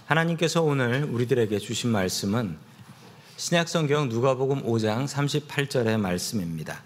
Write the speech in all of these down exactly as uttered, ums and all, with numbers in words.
하나님께서 오늘 우리들에게 주신 말씀은 신약성경 누가복음 오 장 삼십팔 절의 말씀입니다.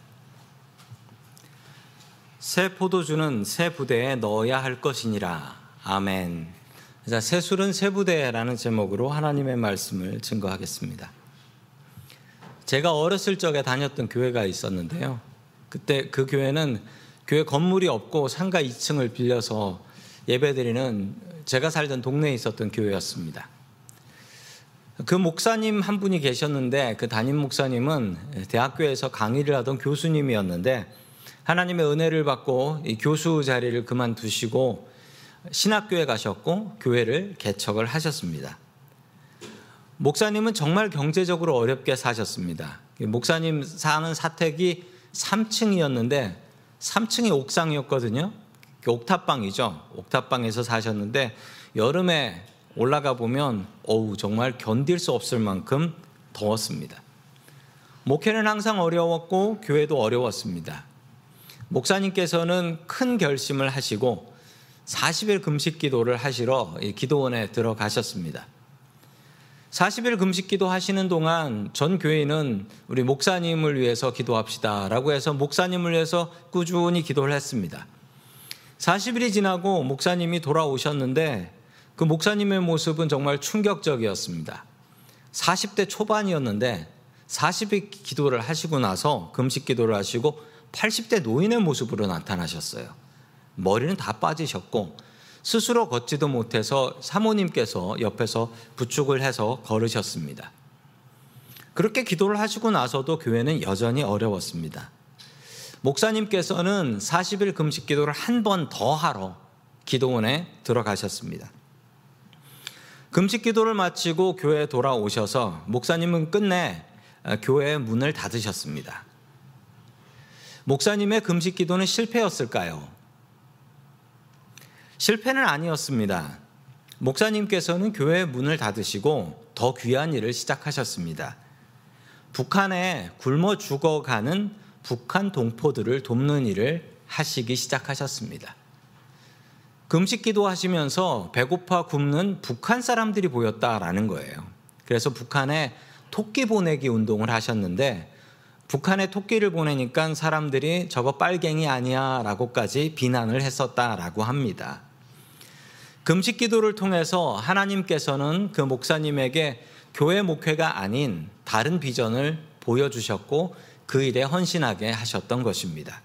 새 포도주는 새 부대에 넣어야 할 것이니라. 아멘. 자, 새 술은 새 부대라는 제목으로 하나님의 말씀을 증거하겠습니다. 제가 어렸을 적에 다녔던 교회가 있었는데요. 그때 그 교회는 교회 건물이 없고 상가 이 층을 빌려서 예배드리는 제가 살던 동네에 있었던 교회였습니다. 그 목사님 한 분이 계셨는데 그 담임 목사님은 대학교에서 강의를 하던 교수님이었는데 하나님의 은혜를 받고 이 교수 자리를 그만두시고 신학교에 가셨고 교회를 개척을 하셨습니다. 목사님은 정말 경제적으로 어렵게 사셨습니다. 목사님 사는 사택이 삼 층이었는데 삼 층이 옥상이었거든요. 옥탑방이죠. 옥탑방에서 사셨는데 여름에 올라가 보면 어우 정말 견딜 수 없을 만큼 더웠습니다. 목회는 항상 어려웠고 교회도 어려웠습니다. 목사님께서는 큰 결심을 하시고 사십 일 금식 기도를 하시러 기도원에 들어가셨습니다. 사십 일 금식 기도 하시는 동안 전 교회는 우리 목사님을 위해서 기도합시다 라고 해서 목사님을 위해서 꾸준히 기도를 했습니다. 사십 일이 지나고 목사님이 돌아오셨는데 그 목사님의 모습은 정말 충격적이었습니다. 사십 대 초반이었는데 사십 일 기도를 하시고 나서 금식 기도를 하시고 팔십 대 노인의 모습으로 나타나셨어요. 머리는 다 빠지셨고 스스로 걷지도 못해서 사모님께서 옆에서 부축을 해서 걸으셨습니다. 그렇게 기도를 하시고 나서도 교회는 여전히 어려웠습니다. 목사님께서는 사십 일 금식 기도를 한 번 더 하러 기도원에 들어가셨습니다. 금식 기도를 마치고 교회에 돌아오셔서 목사님은 끝내 교회의 문을 닫으셨습니다. 목사님의 금식 기도는 실패였을까요? 실패는 아니었습니다. 목사님께서는 교회의 문을 닫으시고 더 귀한 일을 시작하셨습니다. 북한에 굶어 죽어가는 북한 동포들을 돕는 일을 하시기 시작하셨습니다. 금식 기도하시면서 배고파 굶는 북한 사람들이 보였다라는 거예요. 그래서 북한에 토끼 보내기 운동을 하셨는데 북한에 토끼를 보내니까 사람들이 저거 빨갱이 아니야 라고까지 비난을 했었다라고 합니다. 금식 기도를 통해서 하나님께서는 그 목사님에게 교회 목회가 아닌 다른 비전을 보여주셨고 그 일에 헌신하게 하셨던 것입니다.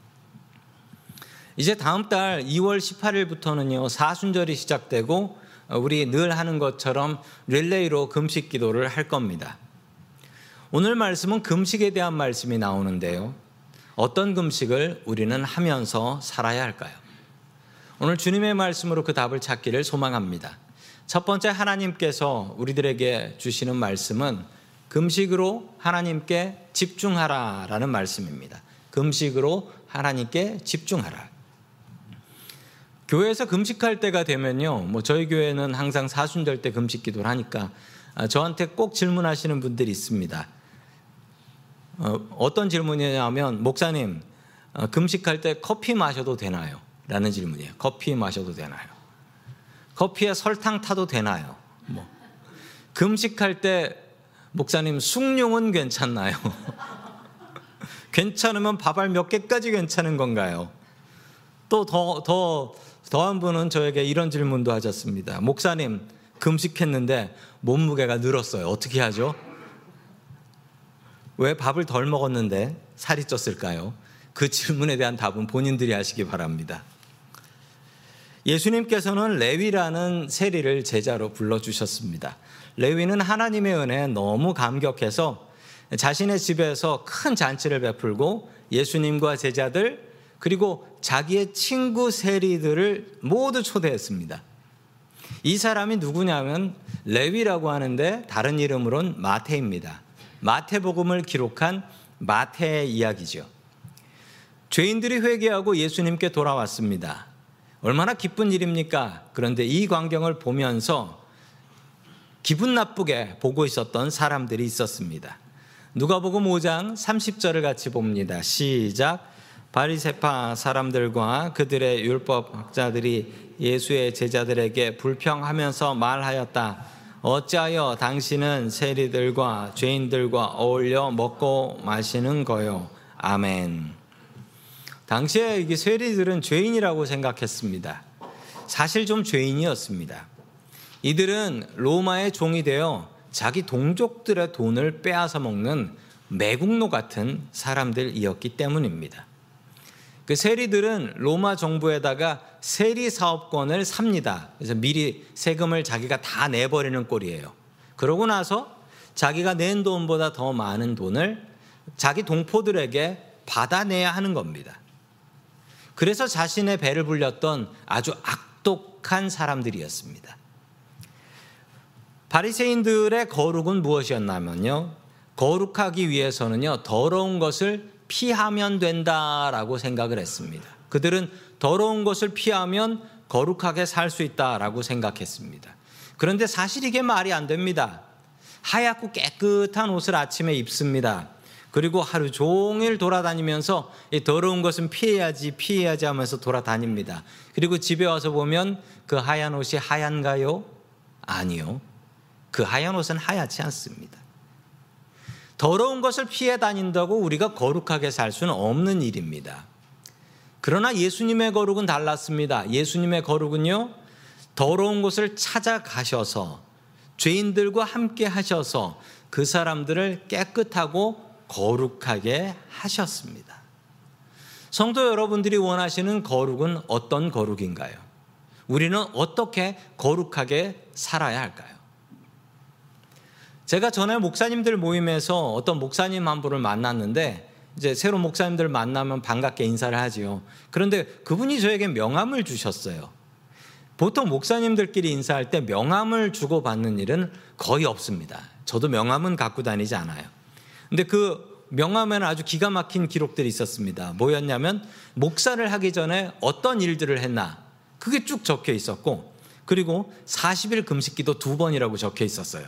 이제 다음 달 이월 십팔 일부터는요 사순절이 시작되고 우리 늘 하는 것처럼 릴레이로 금식 기도를 할 겁니다. 오늘 말씀은 금식에 대한 말씀이 나오는데요. 어떤 금식을 우리는 하면서 살아야 할까요? 오늘 주님의 말씀으로 그 답을 찾기를 소망합니다. 첫 번째 하나님께서 우리들에게 주시는 말씀은 금식으로 하나님께 집중하라라는 말씀입니다. 금식으로 하나님께 집중하라. 교회에서 금식할 때가 되면요, 뭐 저희 교회는 항상 사순절 때 금식 기도를 하니까 저한테 꼭 질문하시는 분들이 있습니다. 어, 어떤 질문이냐면 목사님 어, 금식할 때 커피 마셔도 되나요? 라는 질문이에요. 커피 마셔도 되나요? 커피에 설탕 타도 되나요? 뭐 금식할 때 목사님 숭늉은 괜찮나요? 괜찮으면 밥알 몇 개까지 괜찮은 건가요? 또 더, 더, 더한 분은 저에게 이런 질문도 하셨습니다. 목사님 금식했는데 몸무게가 늘었어요. 어떻게 하죠? 왜 밥을 덜 먹었는데 살이 쪘을까요? 그 질문에 대한 답은 본인들이 하시기 바랍니다. 예수님께서는 레위라는 세리를 제자로 불러주셨습니다. 레위는 하나님의 은혜에 너무 감격해서 자신의 집에서 큰 잔치를 베풀고 예수님과 제자들 그리고 자기의 친구 세리들을 모두 초대했습니다. 이 사람이 누구냐면 레위라고 하는데 다른 이름으로는 마태입니다. 마태복음을 기록한 마태의 이야기죠. 죄인들이 회개하고 예수님께 돌아왔습니다. 얼마나 기쁜 일입니까? 그런데 이 광경을 보면서 기분 나쁘게 보고 있었던 사람들이 있었습니다. 누가복음 오 장 삼십 절을 같이 봅니다. 시작. 바리새파 사람들과 그들의 율법학자들이 예수의 제자들에게 불평하면서 말하였다. 어찌하여 당신은 세리들과 죄인들과 어울려 먹고 마시는 거요? 아멘. 당시에 이 세리들은 죄인이라고 생각했습니다. 사실 좀 죄인이었습니다. 이들은 로마의 종이 되어 자기 동족들의 돈을 빼앗아 먹는 매국노 같은 사람들이었기 때문입니다. 그 세리들은 로마 정부에다가 세리 사업권을 삽니다. 그래서 미리 세금을 자기가 다 내버리는 꼴이에요. 그러고 나서 자기가 낸 돈보다 더 많은 돈을 자기 동포들에게 받아내야 하는 겁니다. 그래서 자신의 배를 불렸던 아주 악독한 사람들이었습니다. 바리새인들의 거룩은 무엇이었냐면요, 거룩하기 위해서는요 더러운 것을 피하면 된다라고 생각을 했습니다. 그들은 더러운 것을 피하면 거룩하게 살 수 있다라고 생각했습니다. 그런데 사실 이게 말이 안 됩니다. 하얗고 깨끗한 옷을 아침에 입습니다. 그리고 하루 종일 돌아다니면서 이 더러운 것은 피해야지 피해야지 하면서 돌아다닙니다. 그리고 집에 와서 보면 그 하얀 옷이 하얀가요? 아니요. 그 하얀 옷은 하얗지 않습니다. 더러운 것을 피해 다닌다고 우리가 거룩하게 살 수는 없는 일입니다. 그러나 예수님의 거룩은 달랐습니다. 예수님의 거룩은요, 더러운 곳을 찾아가셔서 죄인들과 함께 하셔서 그 사람들을 깨끗하고 거룩하게 하셨습니다. 성도 여러분들이 원하시는 거룩은 어떤 거룩인가요? 우리는 어떻게 거룩하게 살아야 할까요? 제가 전에 목사님들 모임에서 어떤 목사님 한 분을 만났는데, 이제 새로 목사님들 만나면 반갑게 인사를 하지요. 그런데 그분이 저에게 명함을 주셨어요. 보통 목사님들끼리 인사할 때 명함을 주고받는 일은 거의 없습니다. 저도 명함은 갖고 다니지 않아요. 근데 그 명함에는 아주 기가 막힌 기록들이 있었습니다. 뭐였냐면 목사를 하기 전에 어떤 일들을 했나, 그게 쭉 적혀 있었고, 그리고 사십 일 금식기도 두 번이라고 적혀 있었어요.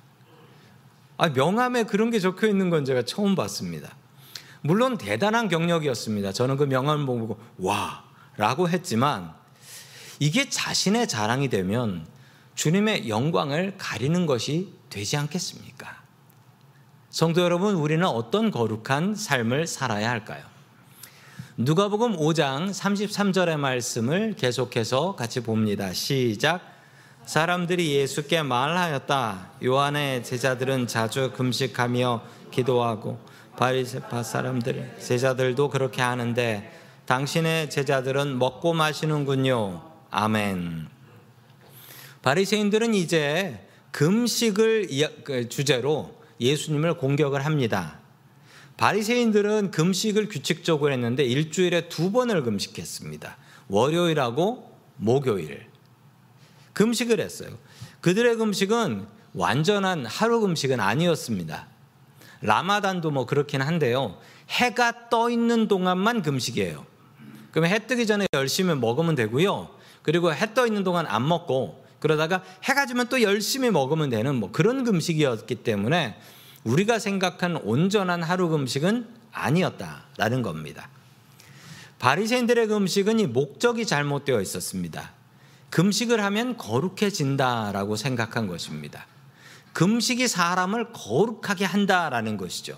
아, 명함에 그런 게 적혀 있는 건 제가 처음 봤습니다. 물론 대단한 경력이었습니다. 저는 그 명함을 보고 와 라고 했지만, 이게 자신의 자랑이 되면 주님의 영광을 가리는 것이 되지 않겠습니까? 성도 여러분, 우리는 어떤 거룩한 삶을 살아야 할까요? 누가복음 오 장 삼십삼 절의 말씀을 계속해서 같이 봅니다. 시작. 사람들이 예수께 말하였다. 요한의 제자들은 자주 금식하며 기도하고 바리새파 사람들 제자들도 그렇게 하는데 당신의 제자들은 먹고 마시는군요. 아멘. 바리새인들은 이제 금식을 주제로 예수님을 공격을 합니다. 바리새인들은 금식을 규칙적으로 했는데 일주일에 두 번을 금식했습니다. 월요일하고 목요일 금식을 했어요. 그들의 금식은 완전한 하루 금식은 아니었습니다. 라마단도 뭐 그렇긴 한데요, 해가 떠 있는 동안만 금식이에요. 그럼 해 뜨기 전에 열심히 먹으면 되고요, 그리고 해 떠 있는 동안 안 먹고 그러다가 해가 지면 또 열심히 먹으면 되는 뭐 그런 금식이었기 때문에 우리가 생각한 온전한 하루 금식은 아니었다라는 겁니다. 바리새인들의 금식은 이 목적이 잘못되어 있었습니다. 금식을 하면 거룩해진다라고 생각한 것입니다. 금식이 사람을 거룩하게 한다라는 것이죠.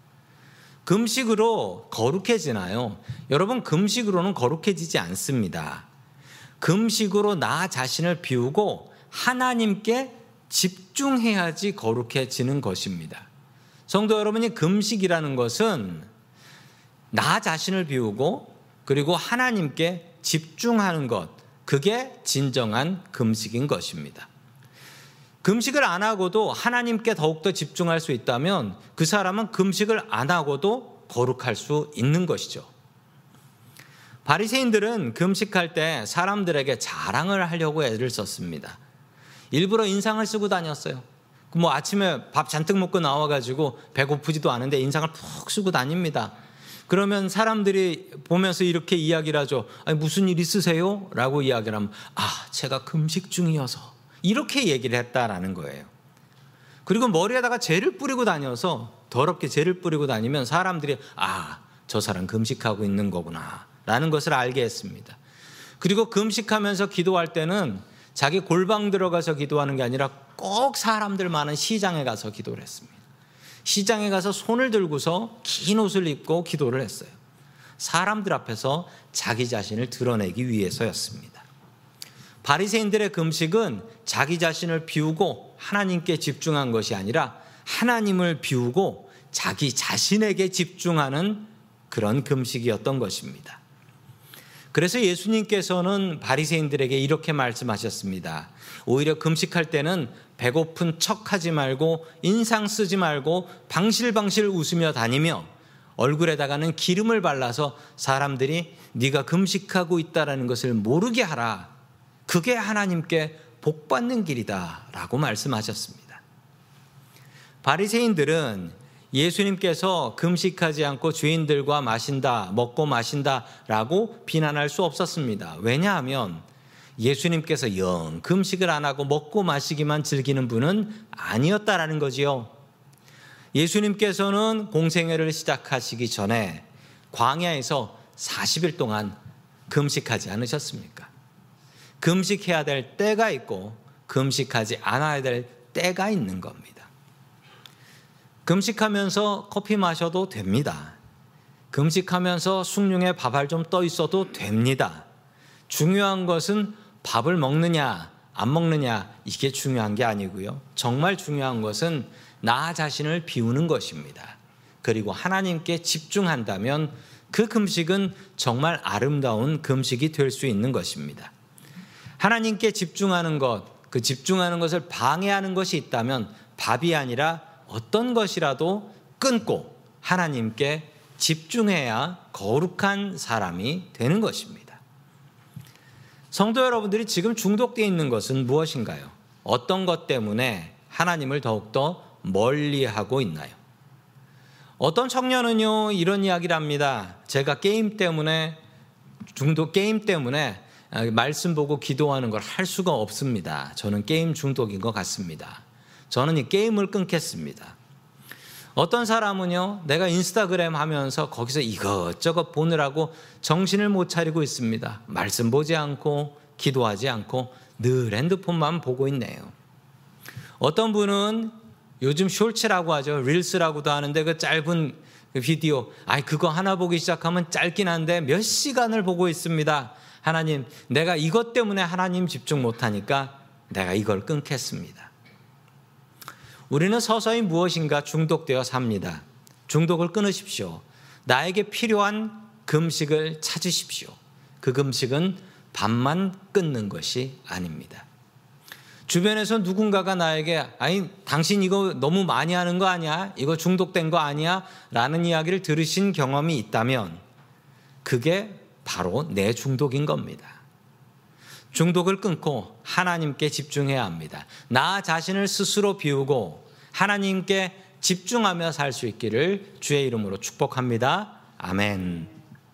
금식으로 거룩해지나요? 여러분, 금식으로는 거룩해지지 않습니다. 금식으로 나 자신을 비우고 하나님께 집중해야지 거룩해지는 것입니다. 성도 여러분이, 금식이라는 것은 나 자신을 비우고 그리고 하나님께 집중하는 것, 그게 진정한 금식인 것입니다. 금식을 안 하고도 하나님께 더욱더 집중할 수 있다면 그 사람은 금식을 안 하고도 거룩할 수 있는 것이죠. 바리새인들은 금식할 때 사람들에게 자랑을 하려고 애를 썼습니다. 일부러 인상을 쓰고 다녔어요. 뭐 아침에 밥 잔뜩 먹고 나와가지고 배고프지도 않은데 인상을 푹 쓰고 다닙니다. 그러면 사람들이 보면서 이렇게 이야기를 하죠. 아니, 무슨 일 있으세요? 라고 이야기를 하면, 아, 제가 금식 중이어서, 이렇게 얘기를 했다라는 거예요. 그리고 머리에다가 젤을 뿌리고 다녀서, 더럽게 젤을 뿌리고 다니면 사람들이, 아, 저 사람 금식하고 있는 거구나 라는 것을 알게 했습니다. 그리고 금식하면서 기도할 때는 자기 골방 들어가서 기도하는 게 아니라 꼭 사람들 많은 시장에 가서 기도를 했습니다. 시장에 가서 손을 들고서 긴 옷을 입고 기도를 했어요. 사람들 앞에서 자기 자신을 드러내기 위해서였습니다. 바리새인들의 금식은 자기 자신을 비우고 하나님께 집중한 것이 아니라 하나님을 비우고 자기 자신에게 집중하는 그런 금식이었던 것입니다. 그래서 예수님께서는 바리새인들에게 이렇게 말씀하셨습니다. 오히려 금식할 때는 배고픈 척하지 말고 인상 쓰지 말고 방실방실 웃으며 다니며 얼굴에다가는 기름을 발라서 사람들이 네가 금식하고 있다라는 것을 모르게 하라. 그게 하나님께 복 받는 길이다 라고 말씀하셨습니다. 바리새인들은 예수님께서 금식하지 않고 죄인들과 마신다, 먹고 마신다 라고 비난할 수 없었습니다. 왜냐하면 예수님께서 영 금식을 안 하고 먹고 마시기만 즐기는 분은 아니었다라는 거지요. 예수님께서는 공생애를 시작하시기 전에 광야에서 사십 일 동안 금식하지 않으셨습니까? 금식해야 될 때가 있고 금식하지 않아야 될 때가 있는 겁니다. 금식하면서 커피 마셔도 됩니다. 금식하면서 숭늉에 밥알 좀 떠 있어도 됩니다. 중요한 것은 밥을 먹느냐 안 먹느냐 이게 중요한 게 아니고요. 정말 중요한 것은 나 자신을 비우는 것입니다. 그리고 하나님께 집중한다면 그 금식은 정말 아름다운 금식이 될 수 있는 것입니다. 하나님께 집중하는 것, 그 집중하는 것을 방해하는 것이 있다면 밥이 아니라 어떤 것이라도 끊고 하나님께 집중해야 거룩한 사람이 되는 것입니다. 성도 여러분들이 지금 중독되어 있는 것은 무엇인가요? 어떤 것 때문에 하나님을 더욱더 멀리하고 있나요? 어떤 청년은요 이런 이야기를 합니다. 제가 게임 때문에 중독 게임 때문에 말씀 보고 기도하는 걸 할 수가 없습니다. 저는 게임 중독인 것 같습니다. 저는 이 게임을 끊겠습니다. 어떤 사람은요 내가 인스타그램 하면서 거기서 이것저것 보느라고 정신을 못 차리고 있습니다. 말씀 보지 않고 기도하지 않고 늘 핸드폰만 보고 있네요. 어떤 분은 요즘 쇼츠라고 하죠. 릴스라고도 하는데 그 짧은 비디오 아이 그거 하나 보기 시작하면 짧긴 한데 몇 시간을 보고 있습니다. 하나님 내가 이것 때문에 하나님 집중 못하니까 내가 이걸 끊겠습니다. 우리는 서서히 무엇인가 중독되어 삽니다. 중독을 끊으십시오. 나에게 필요한 금식을 찾으십시오. 그 금식은 밥만 끊는 것이 아닙니다. 주변에서 누군가가 나에게 아니 당신 이거 너무 많이 하는 거 아니야? 이거 중독된 거 아니야? 라는 이야기를 들으신 경험이 있다면 그게 바로 내 중독인 겁니다. 중독을 끊고 하나님께 집중해야 합니다. 나 자신을 스스로 비우고 하나님께 집중하며 살 수 있기를 주의 이름으로 축복합니다. 아멘.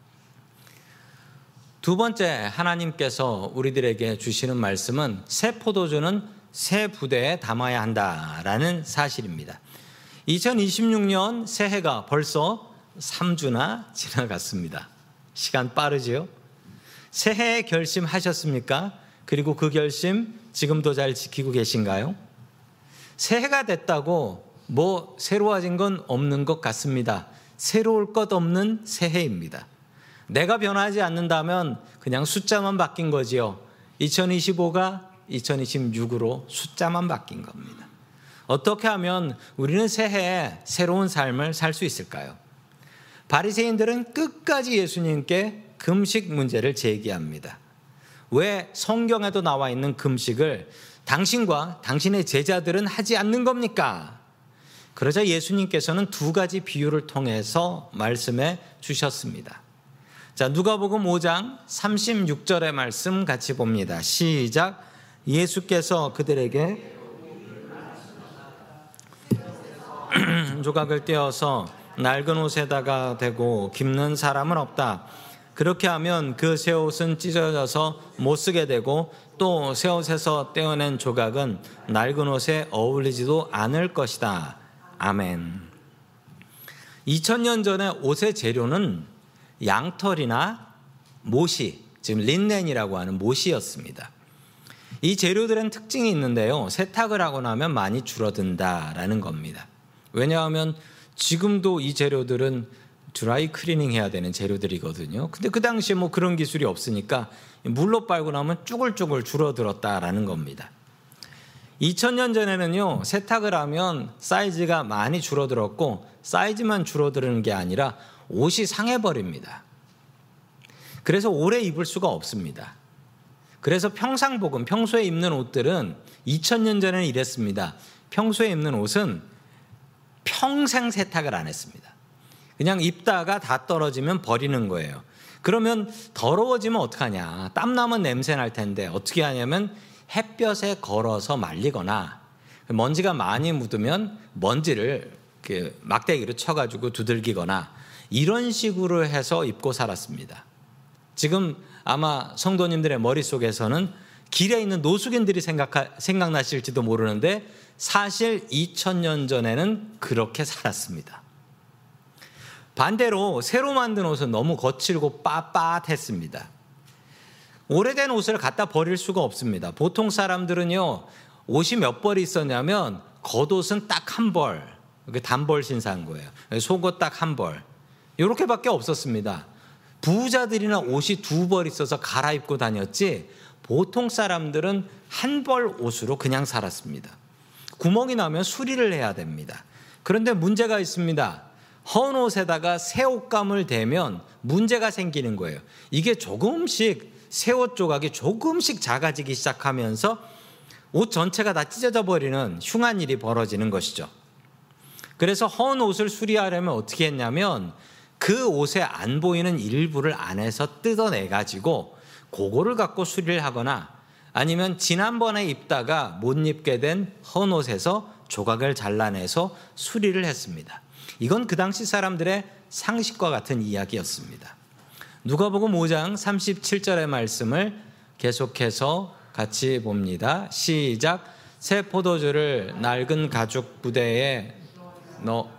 두 번째 하나님께서 우리들에게 주시는 말씀은 새 포도주는 새 부대에 담아야 한다라는 사실입니다. 이천이십육 년 새해가 벌써 삼 주나 지나갔습니다. 시간 빠르지요? 새해 결심하셨습니까? 그리고 그 결심 지금도 잘 지키고 계신가요? 새해가 됐다고 뭐 새로워진 건 없는 것 같습니다. 새로울 것 없는 새해입니다. 내가 변하지 않는다면 그냥 숫자만 바뀐 거지요. 이천이십오가 이천이십육으로 숫자만 바뀐 겁니다. 어떻게 하면 우리는 새해에 새로운 삶을 살 수 있을까요? 바리새인들은 끝까지 예수님께 금식 문제를 제기합니다. 왜 성경에도 나와 있는 금식을 당신과 당신의 제자들은 하지 않는 겁니까? 그러자 예수님께서는 두 가지 비유를 통해서 말씀해 주셨습니다. 자, 누가복음 오 장 삼십육 절의 말씀 같이 봅니다. 시작. 예수께서 그들에게 조각을 떼어서 낡은 옷에다가 대고 깁는 사람은 없다. 그렇게 하면 그 새 옷은 찢어져서 못 쓰게 되고 또 새 옷에서 떼어낸 조각은 낡은 옷에 어울리지도 않을 것이다. 아멘. 이천 년 전에 옷의 재료는 양털이나 모시, 지금 린넨이라고 하는 모시였습니다. 이 재료들은 특징이 있는데요. 세탁을 하고 나면 많이 줄어든다라는 겁니다. 왜냐하면 지금도 이 재료들은 드라이 클리닝 해야 되는 재료들이거든요. 근데 그 당시에 뭐 그런 기술이 없으니까 물로 빨고 나면 쭈글쭈글 줄어들었다라는 겁니다. 이천 년 전에는요, 세탁을 하면 사이즈가 많이 줄어들었고 사이즈만 줄어드는 게 아니라 옷이 상해버립니다. 그래서 오래 입을 수가 없습니다. 그래서 평상복음, 평소에 입는 옷들은 이천 년 전에는 이랬습니다. 평소에 입는 옷은 평생 세탁을 안 했습니다. 그냥 입다가 다 떨어지면 버리는 거예요. 그러면 더러워지면 어떡하냐. 땀나면 냄새 날 텐데 어떻게 하냐면 햇볕에 걸어서 말리거나 먼지가 많이 묻으면 먼지를 막대기로 쳐가지고 두들기거나 이런 식으로 해서 입고 살았습니다. 지금 아마 성도님들의 머릿속에서는 길에 있는 노숙인들이 생각하, 생각나실지도 모르는데 사실 이천 년 전에는 그렇게 살았습니다. 반대로 새로 만든 옷은 너무 거칠고 빳빳했습니다. 오래된 옷을 갖다 버릴 수가 없습니다. 보통 사람들은요, 옷이 몇 벌이 있었냐면 겉옷은 딱 한 벌, 단벌 신사한 거예요. 속옷 딱 한 벌, 이렇게밖에 없었습니다. 부자들이나 옷이 두 벌 있어서 갈아입고 다녔지 보통 사람들은 한 벌 옷으로 그냥 살았습니다. 구멍이 나면 수리를 해야 됩니다. 그런데 문제가 있습니다. 헌 옷에다가 새 옷감을 대면 문제가 생기는 거예요. 이게 조금씩 새 옷 조각이 조금씩 작아지기 시작하면서 옷 전체가 다 찢어져 버리는 흉한 일이 벌어지는 것이죠. 그래서 헌 옷을 수리하려면 어떻게 했냐면 그 옷에 안 보이는 일부를 안에서 뜯어내가지고 그거를 갖고 수리를 하거나 아니면 지난번에 입다가 못 입게 된 헌 옷에서 조각을 잘라내서 수리를 했습니다. 이건 그 당시 사람들의 상식과 같은 이야기였습니다. 누가복음 오 장 삼십칠 절의 말씀을 계속해서 같이 봅니다. 시작. 새 포도주를 낡은 가죽 부대에 넣어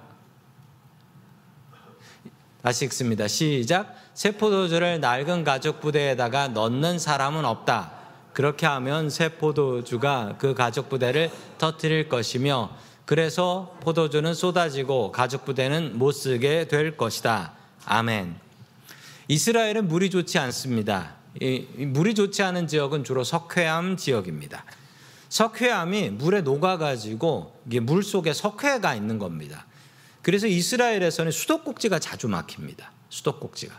다시 읽습니다. 시작. 새 포도주를 낡은 가죽 부대에다가 넣는 사람은 없다. 그렇게 하면 새 포도주가 그 가죽 부대를 터뜨릴 것이며 그래서 포도주는 쏟아지고 가죽 부대는 못 쓰게 될 것이다. 아멘. 이스라엘은 물이 좋지 않습니다. 이 물이 좋지 않은 지역은 주로 석회암 지역입니다. 석회암이 물에 녹아가지고 이게 물 속에 석회가 있는 겁니다. 그래서 이스라엘에서는 수도꼭지가 자주 막힙니다. 수도꼭지가.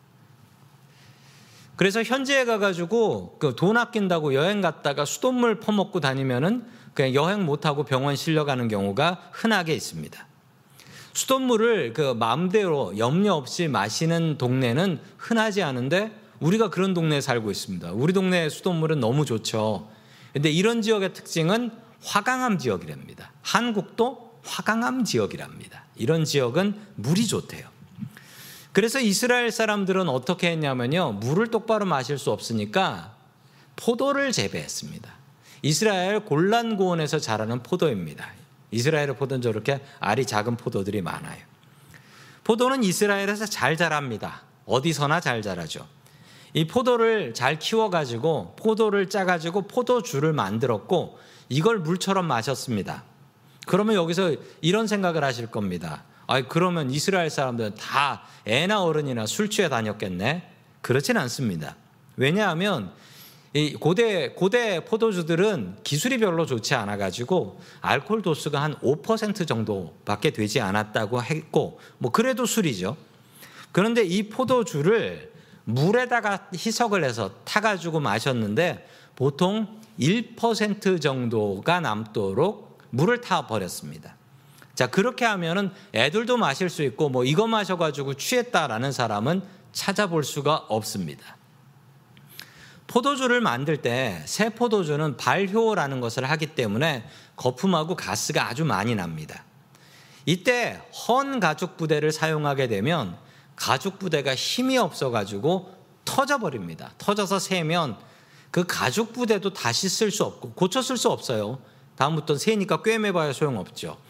그래서 현지에 가가지고 그 돈 아낀다고 여행 갔다가 수돗물 퍼먹고 다니면은 그냥 여행 못하고 병원 실려가는 경우가 흔하게 있습니다. 수돗물을 그 마음대로 염려 없이 마시는 동네는 흔하지 않은데 우리가 그런 동네에 살고 있습니다. 우리 동네의 수돗물은 너무 좋죠. 그런데 이런 지역의 특징은 화강암 지역이랍니다. 한국도 화강암 지역이랍니다. 이런 지역은 물이 좋대요. 그래서 이스라엘 사람들은 어떻게 했냐면요, 물을 똑바로 마실 수 없으니까 포도를 재배했습니다. 이스라엘 골란 고원에서 자라는 포도입니다. 이스라엘의 포도는 저렇게 알이 작은 포도들이 많아요. 포도는 이스라엘에서 잘 자랍니다. 어디서나 잘 자라죠. 이 포도를 잘 키워가지고 포도를 짜가지고 포도주를 만들었고 이걸 물처럼 마셨습니다. 그러면 여기서 이런 생각을 하실 겁니다. 아, 그러면 이스라엘 사람들은 다 애나 어른이나 술 취해 다녔겠네? 그렇진 않습니다. 왜냐하면 이 고대, 고대 포도주들은 기술이 별로 좋지 않아가지고 알코올 도수가 한 오 퍼센트 정도밖에 되지 않았다고 했고, 뭐 그래도 술이죠. 그런데 이 포도주를 물에다가 희석을 해서 타가지고 마셨는데 보통 일 퍼센트 정도가 남도록 물을 타 버렸습니다. 자, 그렇게 하면은 애들도 마실 수 있고 뭐 이거 마셔가지고 취했다라는 사람은 찾아볼 수가 없습니다. 포도주를 만들 때 새 포도주는 발효라는 것을 하기 때문에 거품하고 가스가 아주 많이 납니다. 이때 헌 가죽 부대를 사용하게 되면 가죽 부대가 힘이 없어가지고 터져버립니다. 터져서 새면 그 가죽 부대도 다시 쓸 수 없고 고쳐 쓸 수 없어요. 다음부터 새니까 꿰매봐야 소용없죠.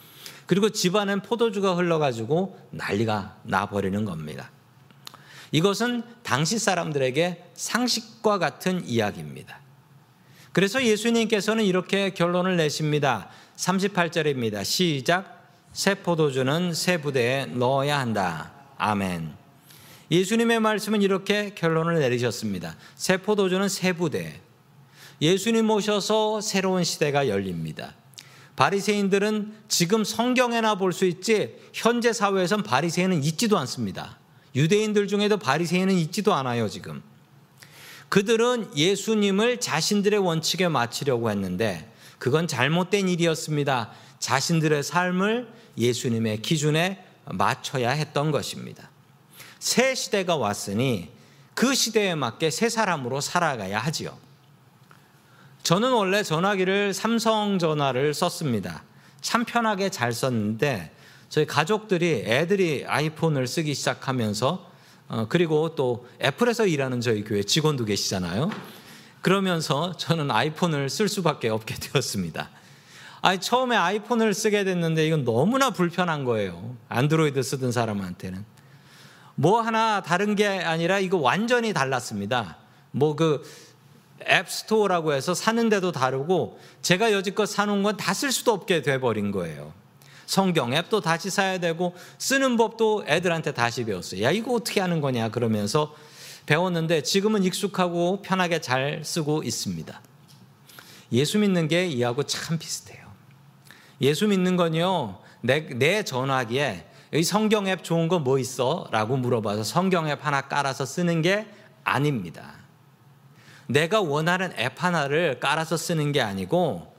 그리고 집안엔 포도주가 흘러가지고 난리가 나버리는 겁니다. 이것은 당시 사람들에게 상식과 같은 이야기입니다. 그래서 예수님께서는 이렇게 결론을 내십니다. 삼십팔 절입니다. 시작. 새 포도주는 새 부대에 넣어야 한다. 아멘. 예수님의 말씀은 이렇게 결론을 내리셨습니다. 새 포도주는 새 부대. 예수님 오셔서 새로운 시대가 열립니다. 바리새인들은 지금 성경에나 볼 수 있지 현재 사회에선 바리새인은 있지도 않습니다. 유대인들 중에도 바리새인은 있지도 않아요, 지금. 그들은 예수님을 자신들의 원칙에 맞추려고 했는데 그건 잘못된 일이었습니다. 자신들의 삶을 예수님의 기준에 맞춰야 했던 것입니다. 새 시대가 왔으니 그 시대에 맞게 새 사람으로 살아가야 하지요. 저는 원래 전화기를 삼성 전화를 썼습니다. 참 편하게 잘 썼는데 저희 가족들이 애들이 아이폰을 쓰기 시작하면서 어, 그리고 또 애플에서 일하는 저희 교회 직원도 계시잖아요. 그러면서 저는 아이폰을 쓸 수밖에 없게 되었습니다. 아니, 처음에 아이폰을 쓰게 됐는데 이건 너무나 불편한 거예요. 안드로이드 쓰던 사람한테는. 뭐 하나 다른 게 아니라 이거 완전히 달랐습니다. 뭐 그 앱스토어라고 해서 사는데도 다르고 제가 여지껏 사놓은 건 다 쓸 수도 없게 돼버린 거예요. 성경 앱도 다시 사야 되고 쓰는 법도 애들한테 다시 배웠어요. 야, 이거 어떻게 하는 거냐 그러면서 배웠는데 지금은 익숙하고 편하게 잘 쓰고 있습니다. 예수 믿는 게 이하고 참 비슷해요. 예수 믿는 건요, 내, 내 전화기에 이 성경 앱 좋은 거 뭐 있어? 라고 물어봐서 성경 앱 하나 깔아서 쓰는 게 아닙니다. 내가 원하는 앱 하나를 깔아서 쓰는 게 아니고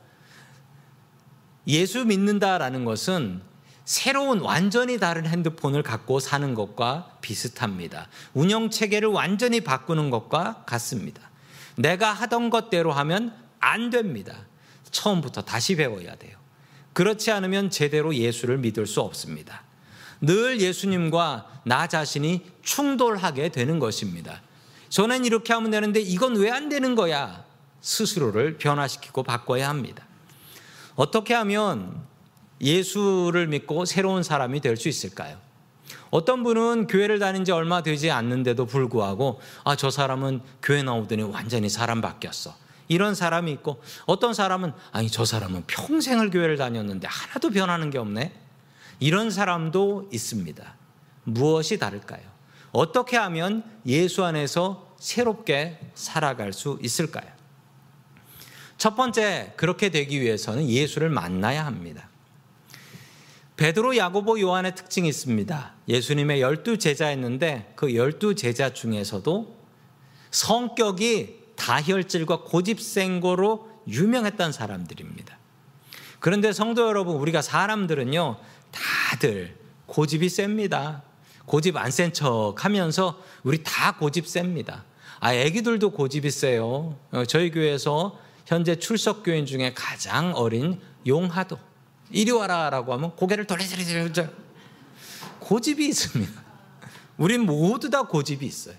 예수 믿는다라는 것은 새로운 완전히 다른 핸드폰을 갖고 사는 것과 비슷합니다. 운영체계를 완전히 바꾸는 것과 같습니다. 내가 하던 것대로 하면 안 됩니다. 처음부터 다시 배워야 돼요. 그렇지 않으면 제대로 예수를 믿을 수 없습니다. 늘 예수님과 나 자신이 충돌하게 되는 것입니다. 저는 이렇게 하면 되는데 이건 왜 안 되는 거야? 스스로를 변화시키고 바꿔야 합니다. 어떻게 하면 예수를 믿고 새로운 사람이 될 수 있을까요? 어떤 분은 교회를 다닌 지 얼마 되지 않는데도 불구하고 아, 저 사람은 교회 나오더니 완전히 사람 바뀌었어. 이런 사람이 있고 어떤 사람은 아니, 저 사람은 평생을 교회를 다녔는데 하나도 변하는 게 없네. 이런 사람도 있습니다. 무엇이 다를까요? 어떻게 하면 예수 안에서 새롭게 살아갈 수 있을까요? 첫 번째, 그렇게 되기 위해서는 예수를 만나야 합니다. 베드로, 야고보, 요한의 특징이 있습니다. 예수님의 열두 제자였는데 그 열두 제자 중에서도 성격이 다혈질과 고집센 거로 유명했던 사람들입니다. 그런데 성도 여러분, 우리가 사람들은요 다들 고집이 셉니다. 고집 안 센 척 하면서 우리 다 고집 셉니다. 아, 애기들도 고집이 세요. 저희 교회에서 현재 출석 교인 중에 가장 어린 용하도 이리 와라 라고 하면 고개를 돌리돌리돌리 고집이 있습니다. 우린 모두 다 고집이 있어요.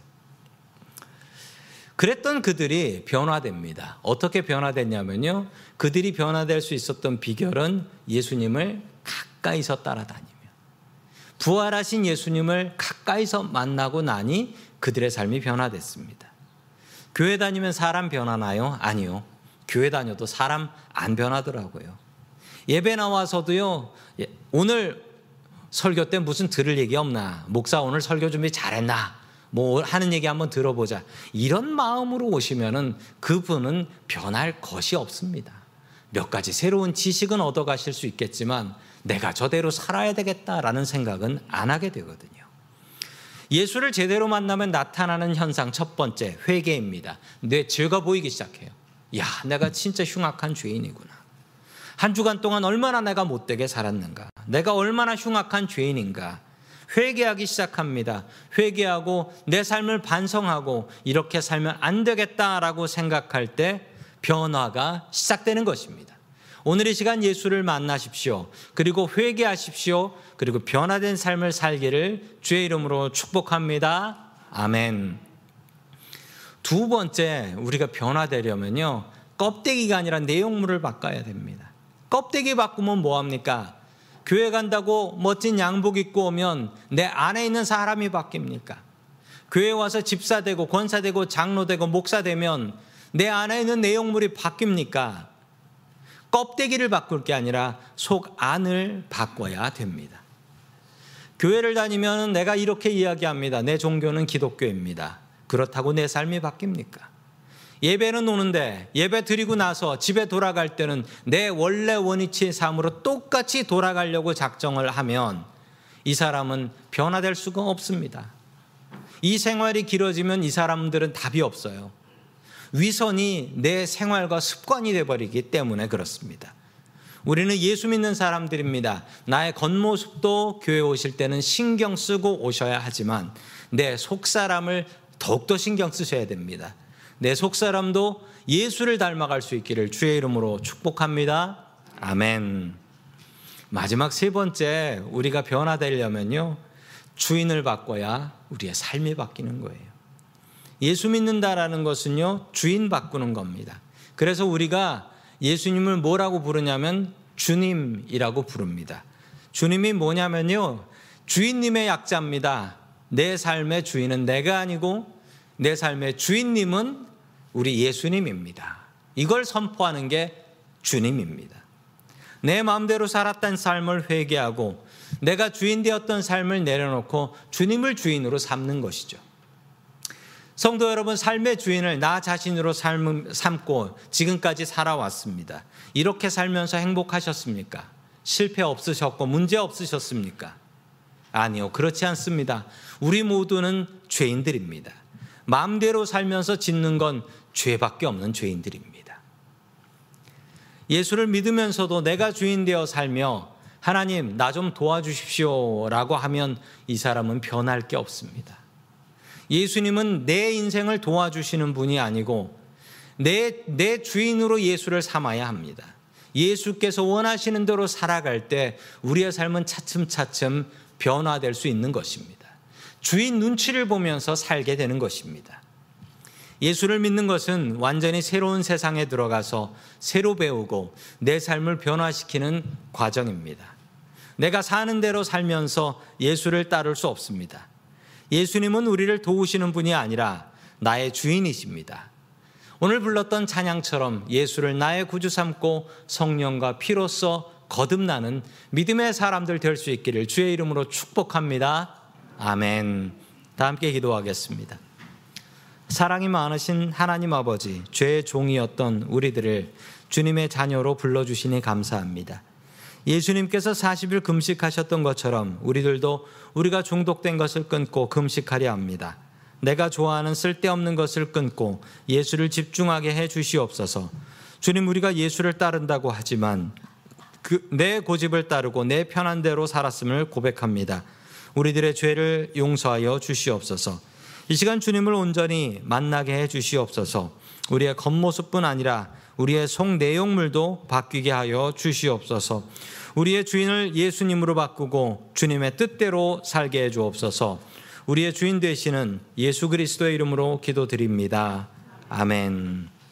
그랬던 그들이 변화됩니다. 어떻게 변화됐냐면요, 그들이 변화될 수 있었던 비결은 예수님을 가까이서 따라다니며 부활하신 예수님을 가까이서 만나고 나니 그들의 삶이 변화됐습니다. 교회 다니면 사람 변하나요? 아니요. 교회 다녀도 사람 안 변하더라고요. 예배 나와서도요, 오늘 설교 때 무슨 들을 얘기 없나? 목사 오늘 설교 준비 잘했나? 뭐 하는 얘기 한번 들어보자. 이런 마음으로 오시면은 그분은 변할 것이 없습니다. 몇 가지 새로운 지식은 얻어가실 수 있겠지만 내가 저대로 살아야 되겠다라는 생각은 안 하게 되거든요. 예수를 제대로 만나면 나타나는 현상 첫 번째, 회개입니다. 내 죄가 보이기 시작해요. 야, 내가 진짜 흉악한 죄인이구나. 한 주간 동안 얼마나 내가 못되게 살았는가. 내가 얼마나 흉악한 죄인인가. 회개하기 시작합니다. 회개하고 내 삶을 반성하고 이렇게 살면 안 되겠다라고 생각할 때 변화가 시작되는 것입니다. 오늘 이 시간 예수를 만나십시오. 그리고 회개하십시오. 그리고 변화된 삶을 살기를 주의 이름으로 축복합니다. 아멘. 두 번째, 우리가 변화되려면요, 껍데기가 아니라 내용물을 바꿔야 됩니다. 껍데기 바꾸면 뭐합니까? 교회 간다고 멋진 양복 입고 오면 내 안에 있는 사람이 바뀝니까? 교회 와서 집사 되고 권사 되고 장로 되고 목사 되면 내 안에 있는 내용물이 바뀝니까? 껍데기를 바꿀 게 아니라 속 안을 바꿔야 됩니다. 교회를 다니면 내가 이렇게 이야기합니다. 내 종교는 기독교입니다. 그렇다고 내 삶이 바뀝니까? 예배는 오는데 예배 드리고 나서 집에 돌아갈 때는 내 원래 원위치의 삶으로 똑같이 돌아가려고 작정을 하면 이 사람은 변화될 수가 없습니다. 이 생활이 길어지면 이 사람들은 답이 없어요. 위선이 내 생활과 습관이 되어버리기 때문에 그렇습니다. 우리는 예수 믿는 사람들입니다. 나의 겉모습도 교회 오실 때는 신경 쓰고 오셔야 하지만 내 속사람을 더욱더 신경 쓰셔야 됩니다. 내 속사람도 예수를 닮아갈 수 있기를 주의 이름으로 축복합니다. 아멘. 마지막 세 번째, 우리가 변화되려면요, 주인을 바꿔야 우리의 삶이 바뀌는 거예요. 예수 믿는다라는 것은요, 주인 바꾸는 겁니다. 그래서 우리가 예수님을 뭐라고 부르냐면 주님이라고 부릅니다. 주님이 뭐냐면요, 주인님의 약자입니다. 내 삶의 주인은 내가 아니고 내 삶의 주인님은 우리 예수님입니다. 이걸 선포하는 게 주님입니다. 내 마음대로 살았던 삶을 회개하고 내가 주인 되었던 삶을 내려놓고 주님을 주인으로 삼는 것이죠. 성도 여러분, 삶의 주인을 나 자신으로 삼고 지금까지 살아왔습니다. 이렇게 살면서 행복하셨습니까? 실패 없으셨고 문제 없으셨습니까? 아니요, 그렇지 않습니다. 우리 모두는 죄인들입니다. 마음대로 살면서 짓는 건 죄밖에 없는 죄인들입니다. 예수를 믿으면서도 내가 주인 되어 살며 하나님 나 좀 도와주십시오 라고 하면 이 사람은 변할 게 없습니다. 예수님은 내 인생을 도와주시는 분이 아니고 내, 내 주인으로 예수를 삼아야 합니다. 예수께서 원하시는 대로 살아갈 때 우리의 삶은 차츰차츰 변화될 수 있는 것입니다. 주인 눈치를 보면서 살게 되는 것입니다. 예수를 믿는 것은 완전히 새로운 세상에 들어가서 새로 배우고 내 삶을 변화시키는 과정입니다. 내가 사는 대로 살면서 예수를 따를 수 없습니다. 예수님은 우리를 도우시는 분이 아니라 나의 주인이십니다. 오늘 불렀던 찬양처럼 예수를 나의 구주 삼고 성령과 피로써 거듭나는 믿음의 사람들 될 수 있기를 주의 이름으로 축복합니다. 아멘. 다 함께 기도하겠습니다. 사랑이 많으신 하나님 아버지, 죄의 종이었던 우리들을 주님의 자녀로 불러주시니 감사합니다. 예수님께서 사십 일 금식하셨던 것처럼 우리들도 우리가 중독된 것을 끊고 금식하려 합니다. 내가 좋아하는 쓸데없는 것을 끊고 예수를 집중하게 해 주시옵소서. 주님, 우리가 예수를 따른다고 하지만 그 내 고집을 따르고 내 편한 대로 살았음을 고백합니다. 우리들의 죄를 용서하여 주시옵소서. 이 시간 주님을 온전히 만나게 해 주시옵소서. 우리의 겉모습뿐 아니라 우리의 속 내용물도 바뀌게 하여 주시옵소서. 우리의 주인을 예수님으로 바꾸고 주님의 뜻대로 살게 해 주옵소서. 우리의 주인 되시는 예수 그리스도의 이름으로 기도드립니다. 아멘.